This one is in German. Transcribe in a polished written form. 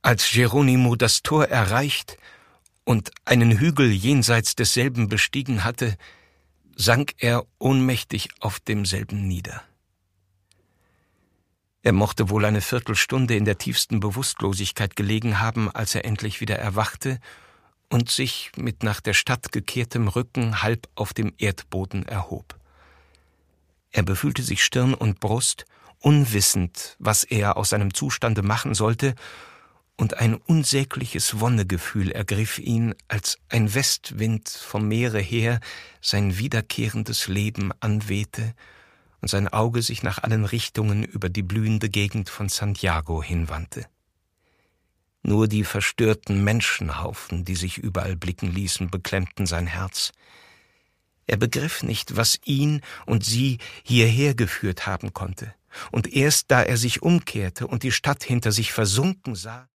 Als Geronimo das Tor erreicht und einen Hügel jenseits desselben bestiegen hatte, sank er ohnmächtig auf demselben nieder. Er mochte wohl eine Viertelstunde in der tiefsten Bewusstlosigkeit gelegen haben, als er endlich wieder erwachte und sich mit nach der Stadt gekehrtem Rücken halb auf dem Erdboden erhob. Er befühlte sich Stirn und Brust, unwissend, was er aus seinem Zustande machen sollte, und ein unsägliches Wonnegefühl ergriff ihn, als ein Westwind vom Meere her sein wiederkehrendes Leben anwehte und sein Auge sich nach allen Richtungen über die blühende Gegend von Santiago hinwandte. Nur die verstörten Menschenhaufen, die sich überall blicken ließen, beklemmten sein Herz. Er begriff nicht, was ihn und sie hierher geführt haben konnte, und erst da er sich umkehrte und die Stadt hinter sich versunken sah,